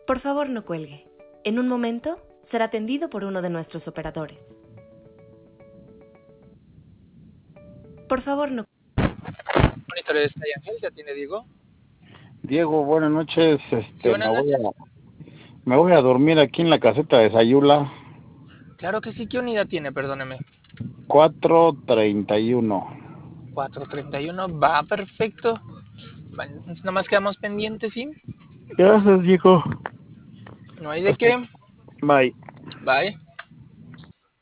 Por favor, no cuelgue. En un momento será atendido por uno de nuestros operadores. Por favor, no. Monitores Play Ángel, ¿te atiende Diego? Diego, buenas noches. Sí, buenas noches. Me voy a dormir aquí en la caseta de Sayula. Claro que sí, ¿qué unidad tiene? Perdóneme. 431. 431, va, perfecto. Nomás quedamos pendientes, ¿sí? Gracias, Diego. No hay de qué. Bye. Bye.